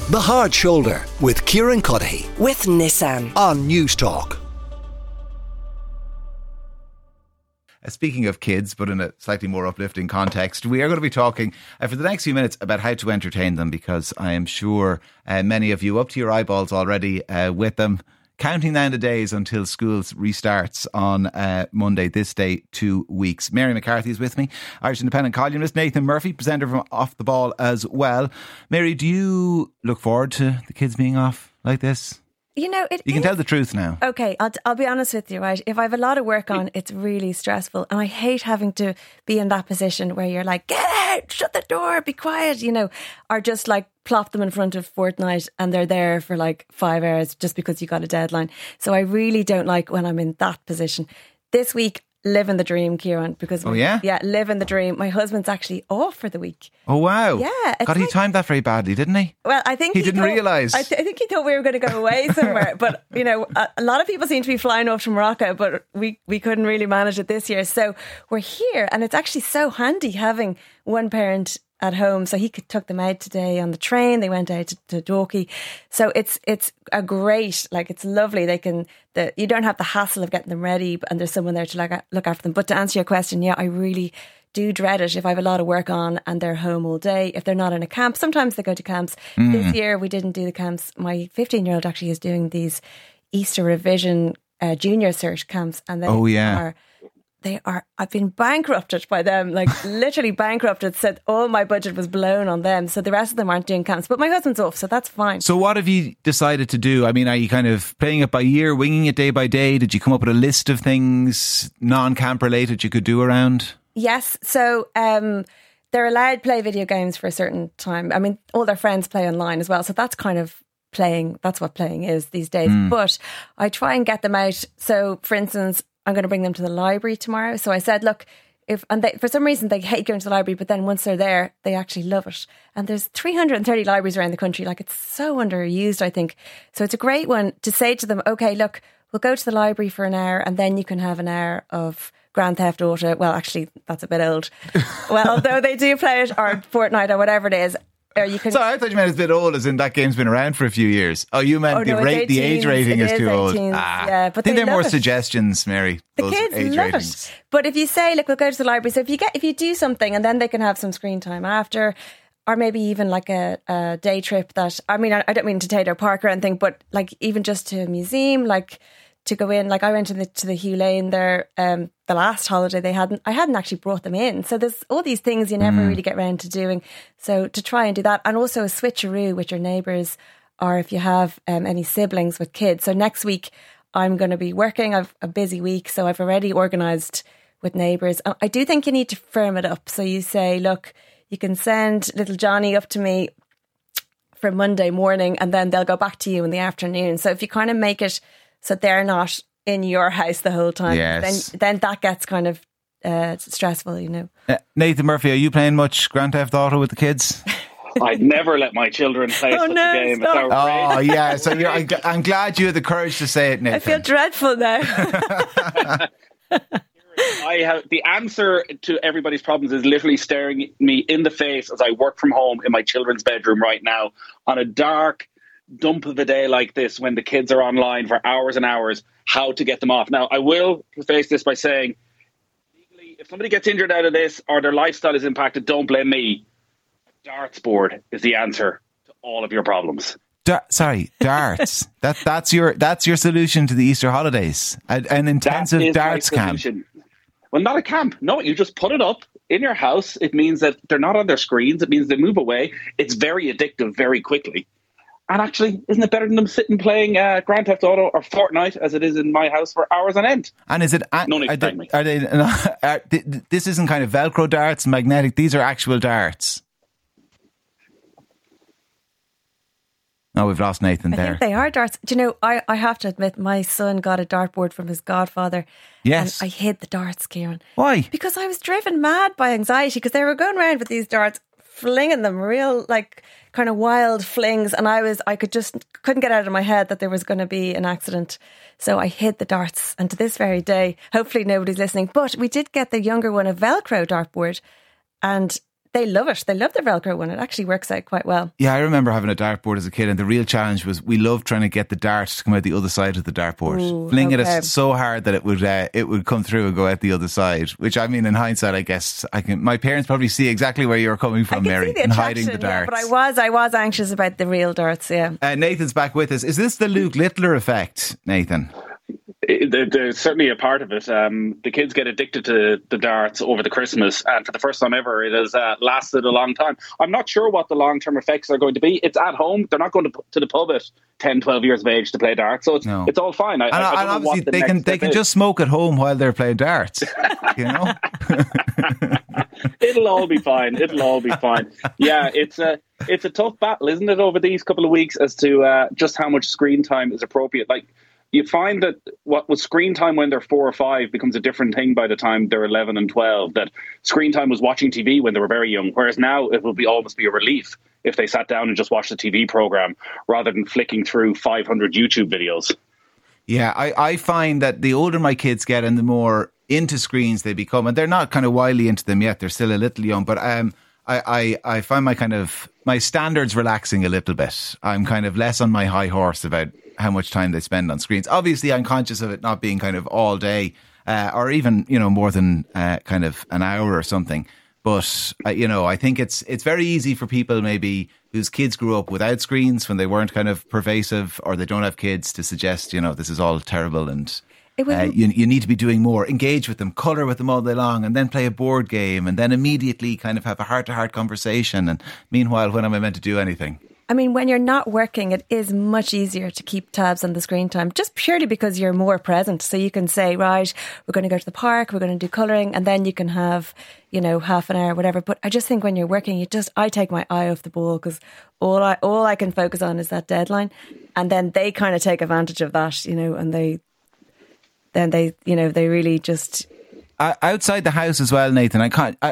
The Hard Shoulder with Kieran Cuddihy with Nissan on News Talk. Speaking of kids, but in a slightly more uplifting context, we are going to be talking for the next few minutes about how to entertain them, because I am sure many of you up to your eyeballs already with them, counting down the days until school restarts on Monday, this day 2 weeks. Mary McCarthy is with me, Irish Independent columnist. Nathan Murphy, presenter from Off the Ball as well. Mary, do you look forward to the kids being off like this? You know, you can tell the truth now. Okay, I'll be honest with you, right? If I have a lot of work on, it's really stressful. And I hate having to be in that position where you're like, get out, shut the door, be quiet, you know, or just like plop them in front of Fortnite and they're there for like 5 hours just because you got a deadline. So I really don't like when I'm in that position. This week, living the dream, Kieran, because living the dream. My husband's actually off for the week. Oh wow! Yeah, God, he timed that very badly, didn't he? Well, I think he didn't realise. I think he thought we were going to go away somewhere. But you know, a lot of people seem to be flying off to Morocco, but we couldn't really manage it this year. So we're here, and it's actually so handy having one parent at home. So he took them out today on the train. They went out to Dalkey. So it's a great, like, it's lovely. You don't have the hassle of getting them ready, and there's someone there to look after them. But to answer your question, yeah, I really do dread it if I have a lot of work on and they're home all day. If they're not in a camp, sometimes they go to camps. This year we didn't do the camps. My 15-year-old actually is doing these Easter revision junior cert camps, and I've been bankrupted by them, like literally bankrupted. Said all my budget was blown on them. So the rest of them aren't doing camps, but my husband's off, so that's fine. So what have you decided to do? I mean, are you kind of playing it by ear, winging it day by day? Did you come up with a list of things non-camp related you could do around? Yes. So they're allowed to play video games for a certain time. I mean, all their friends play online as well. So that's kind of playing. That's what playing is these days. But I try and get them out. So for instance, I'm going to bring them to the library tomorrow. So I said, look, for some reason they hate going to the library, but then once they're there, they actually love it. And there's 330 libraries around the country. Like, it's so underused, I think. So it's a great one to say to them, okay, look, we'll go to the library for an hour and then you can have an hour of Grand Theft Auto. Well, actually, that's a bit old. Well, although they do play it, or Fortnite or whatever it is. Sorry, I thought you meant it's a bit old, as in that game's been around for a few years. Oh, you meant the age rating is too old. Yeah, but I think there are more suggestions, Mary. The kids love it. But if you say, look, we'll go to the library. So if you do something and then they can have some screen time after, or maybe even like a day trip that, I mean, I don't mean to Taylor Park or anything, but like even just to a museum, like to go in, like I went to the Hugh Lane there the last holiday. I hadn't actually brought them in. So there's all these things you never really get around to doing. So to try and do that, and also a switcheroo with your neighbours, or if you have any siblings with kids. So next week I'm going to be working. I've a busy week, so I've already organised with neighbours. I do think you need to firm it up. So you say, look, you can send little Johnny up to me for Monday morning, and then they'll go back to you in the afternoon. So if you kind of make it so they're not in your house the whole time, then that gets kind of stressful, you know. Nathan Murphy, are you playing much Grand Theft Auto with the kids? I'd never let my children play such a game. It's outrageous. Oh, yeah. So I'm glad you had the courage to say it, Nathan. I feel dreadful now. I have the answer to everybody's problems is literally staring me in the face as I work from home in my children's bedroom right now on a dark dump of the day like this, when the kids are online for hours and hours, how to get them off. Now, I will preface this by saying, legally, if somebody gets injured out of this or their lifestyle is impacted, don't blame me. A darts board is the answer to all of your problems. Darts. That's your solution to the Easter holidays. An intensive darts camp. Well, not a camp. No, you just put it up in your house. It means that they're not on their screens. It means they move away. It's very addictive very quickly. And actually, isn't it better than them sitting playing Grand Theft Auto or Fortnite, as it is in my house, for hours on end? And is it? This isn't kind of Velcro darts, magnetic. These are actual darts. Oh, we've lost Nathan there. I think they are darts. Do you know, I have to admit, my son got a dartboard from his godfather. Yes. And I hid the darts, Kieran. Why? Because I was driven mad by anxiety, because they were going around with these darts, flinging them, real like kind of wild flings, and I couldn't get out of my head that there was going to be an accident. So I hid the darts, and to this very day, hopefully nobody's listening, but we did get the younger one a Velcro dartboard, and they love it. They love the Velcro one. It actually works out quite well. Yeah, I remember having a dartboard as a kid, and the real challenge was we loved trying to get the dart to come out the other side of the dartboard. Fling it so hard that it would come through and go out the other side, which, I mean, in hindsight, I guess my parents probably see exactly where you're coming from, Mary, in hiding the darts. Yeah, but I was anxious about the real darts, yeah. Nathan's back with us. Is this the Luke Littler effect, Nathan? There's certainly a part of it. The kids get addicted to the darts over the Christmas, and for the first time ever, it has lasted a long time. I'm not sure what the long-term effects are going to be. It's at home. They're not going to the pub at 10, 12 years of age to play darts, so it's all fine. I don't know what the next they can just smoke at home while they're playing darts. You know, it'll all be fine. It'll all be fine. Yeah, it's a tough battle, isn't it, over these couple of weeks as to just how much screen time is appropriate. Like, you find that what was screen time when they're 4 or 5 becomes a different thing by the time they're 11 and 12. That screen time was watching TV when they were very young, whereas now it will almost be a relief if they sat down and just watched the TV program rather than flicking through 500 YouTube videos. Yeah, I find that the older my kids get and the more into screens they become, and they're not kind of wildly into them yet, they're still a little young, but I find my standards relaxing a little bit. I'm kind of less on my high horse about how much time they spend on screens. Obviously, I'm conscious of it not being kind of all day or even, more than kind of an hour or something. But, I think it's very easy for people maybe whose kids grew up without screens when they weren't kind of pervasive, or they don't have kids, to suggest, this is all terrible and you need to be doing more. Engage with them, colour with them all day long, and then play a board game, and then immediately kind of have a heart-to-heart conversation. And meanwhile, when am I meant to do anything? I mean, when you're not working, it is much easier to keep tabs on the screen time, just purely because you're more present. So you can say, right, we're going to go to the park, we're going to do colouring, and then you can have, half an hour, whatever. But I just think when you're working, I take my eye off the ball, because all I can focus on is that deadline. And then they kind of take advantage of that, and they really just... outside the house as well, Nathan,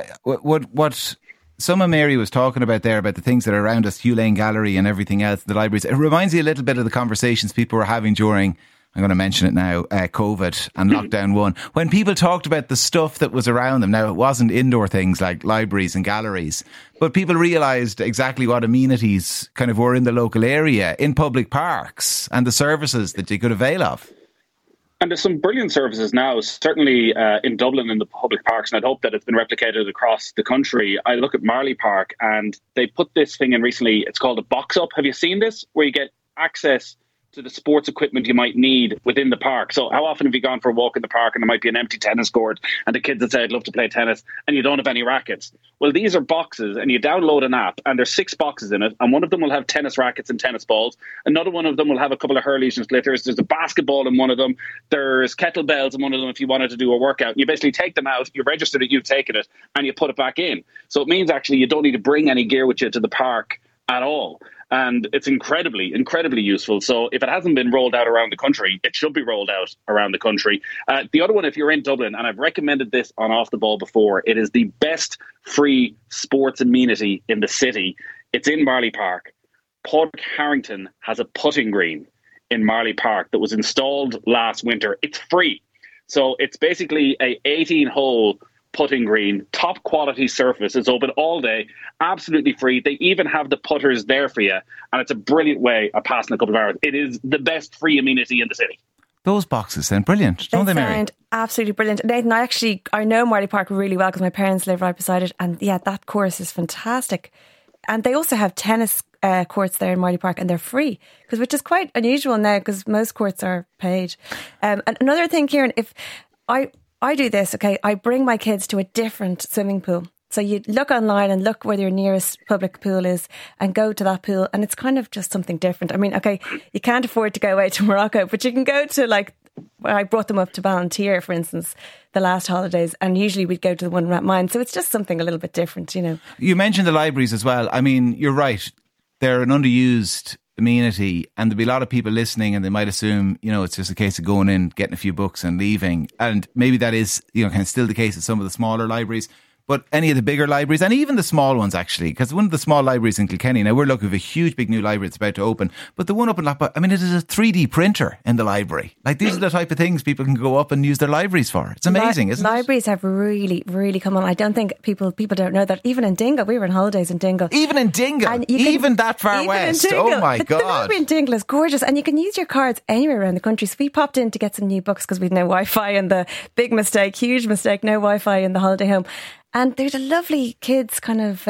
what some of Mary was talking about there, about the things that are around us, Hugh Lane Gallery and everything else, the libraries, it reminds me a little bit of the conversations people were having during, I'm going to mention it now, COVID and Lockdown 1, when people talked about the stuff that was around them. Now, it wasn't indoor things like libraries and galleries, but people realised exactly what amenities kind of were in the local area, in public parks, and the services that you could avail of. And there's some brilliant services now, certainly in Dublin in the public parks, and I'd hope that it's been replicated across the country. I look at Marley Park, and they put this thing in recently. It's called a Box Up. Have you seen this? Where you get access to the sports equipment you might need within the park. So how often have you gone for a walk in the park and there might be an empty tennis court and the kids that say, I'd love to play tennis, and you don't have any rackets? Well, these are boxes, and you download an app, and there's 6 boxes in it, and one of them will have tennis rackets and tennis balls. Another one of them will have a couple of hurleys and slitters. There's a basketball in one of them. There's kettlebells in one of them if you wanted to do a workout. You basically take them out, you register that you've taken it, and you put it back in. So it means actually you don't need to bring any gear with you to the park at all. And it's incredibly, incredibly useful. So if it hasn't been rolled out around the country, it should be rolled out around the country. The other one, if you're in Dublin, and I've recommended this on Off the Ball before, it is the best free sports amenity in the city. It's in Marley Park. Padraig Harrington has a putting green in Marley Park that was installed last winter. It's free. So it's basically a 18-hole putting green, top quality surface. It's open all day, absolutely free. They even have the putters there for you, and it's a brilliant way of passing a couple of hours. It is the best free amenity in the city. Those boxes sound brilliant, don't they, Mary? They sound absolutely brilliant. Nathan, I know Marley Park really well because my parents live right beside it, and yeah, that course is fantastic. And they also have tennis courts there in Marley Park, and they're free, which is quite unusual now because most courts are paid. And another thing, Kieran, if I do this, okay, I bring my kids to a different swimming pool. So you look online and look where your nearest public pool is and go to that pool, and it's kind of just something different. I mean, okay, you can't afford to go away to Morocco, but you can go to I brought them up to Ballantyre, for instance, the last holidays, and usually we'd go to the one at mine. So it's just something a little bit different, You mentioned the libraries as well. I mean, you're right. They're an underused amenity, and there'll be a lot of people listening and they might assume, it's just a case of going in, getting a few books and leaving. And maybe that is, kind of still the case at some of the smaller libraries. but any of the bigger libraries, and even the small ones actually, because one of the small libraries in Kilkenny, now we're looking at a huge big new library that's about to open, but the one up in Lochba, I mean, it is a 3D printer in the library. Like, these are the type of things people can go up and use their libraries for. It's amazing, isn't it? Libraries have really, really come on. I don't think people don't know that. Even in Dingle, we were on holidays in Dingle. Even in Dingle? Even that far west? Oh my God. The library in Dingle is gorgeous, and you can use your cards anywhere around the country. So we popped in to get some new books because we had no Wi-Fi, and the big mistake, huge mistake, no Wi-Fi in the holiday home. And there's a lovely kids kind of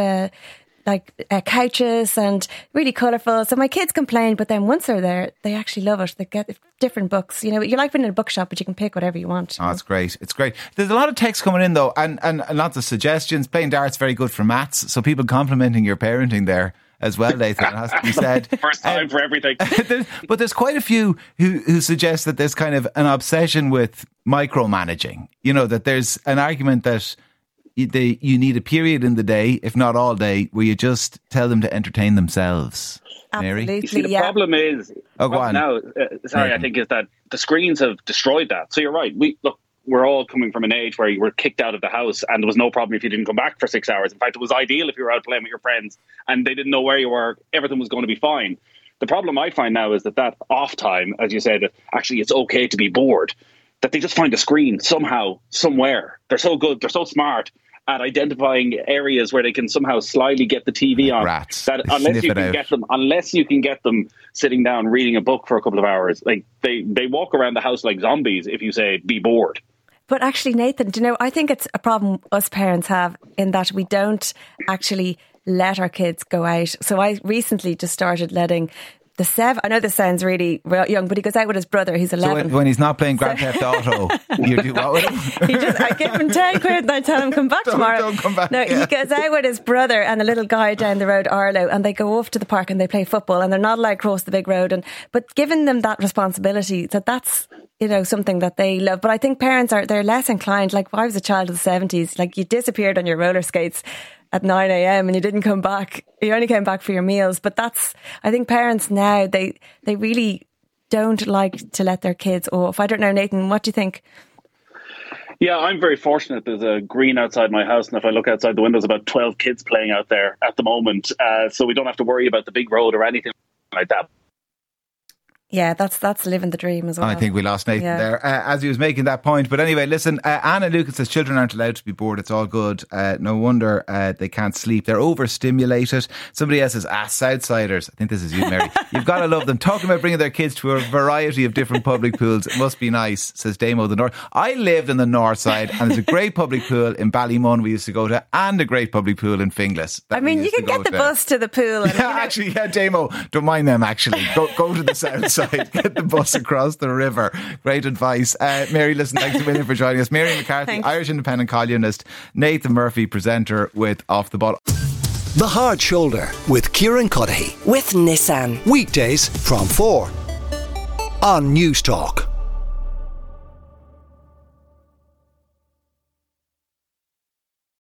couches and really colourful. So my kids complain, but then once they're there, they actually love it. They get different books. You know, you're like being in a bookshop, but you can pick whatever you want. Oh, it's great. It's great. There's a lot of text coming in though, and lots of suggestions. Playing darts, very good for maths. So people complimenting your parenting there as well, Nathan, it has to be said. First time for everything. But there's quite a few who suggest that there's kind of an obsession with micromanaging. You know, that there's an argument that you need a period in the day, if not all day, where you just tell them to entertain themselves. Mary? Absolutely, You see, the problem is, go on. now, I think is that the screens have destroyed that. So you're right. We're all coming from an age where you were kicked out of the house and there was no problem if you didn't come back for 6 hours. In fact, it was ideal if you were out playing with your friends and they didn't know where you were. Everything was going to be fine. The problem I find now is that off time, as you said, actually it's okay to be bored, that they just find a screen somehow, somewhere. They're so good, they're so smart at identifying areas where they can somehow slyly get the TV on. Rats. That unless you can get them sitting down reading a book for a couple of hours, like they walk around the house like zombies if you say be bored. But actually, Nathan, do you know, I think it's a problem us parents have in that we don't actually let our kids go out. So I recently just started letting I know this sounds really young, but he goes out with his brother, he's 11. So when he's not playing Grand Theft Auto, you do what with him? I give him 10 quid and I tell him come back tomorrow. Don't come back. No, he goes out with his brother and a little guy down the road, Arlo, and they go off to the park and they play football, and they're not allowed to cross the big road. But giving them that responsibility, that's, you know, something that they love. But I think parents they're less inclined. Like, I was a child of the 70s, like you disappeared on your roller skates at 9 a.m. and you didn't come back. You only came back for your meals. But I think parents now, they really don't like to let their kids off. I don't know, Nathan, what do you think? Yeah, I'm very fortunate. There's a green outside my house, and if I look outside the windows, about 12 kids playing out there at the moment. So we don't have to worry about the big road or anything like that. Yeah, that's living the dream as well. I think we lost Nathan there as he was making that point. But anyway, listen, Anna Lucas says children aren't allowed to be bored. It's all good. No wonder they can't sleep. They're overstimulated. Somebody else says, Southsiders. I think this is you, Mary. You've got to love them. Talking about bringing their kids to a variety of different public pools. It must be nice, says Damo the North. I lived in the north side and there's a great public pool in Ballymun we used to go to, and a great public pool in Finglas. I mean, you can get the bus to the pool. And, actually, Damo, don't mind them actually. Go to the south side. Get the bus across the river. Great advice. Mary, listen, thanks a million for joining us. Mary McCarthy, thanks. Irish Independent columnist. Nathan Murphy, presenter with Off the Ball. The Hard Shoulder with Kieran Cuddihy. With Nissan. Weekdays from 4 on News Talk.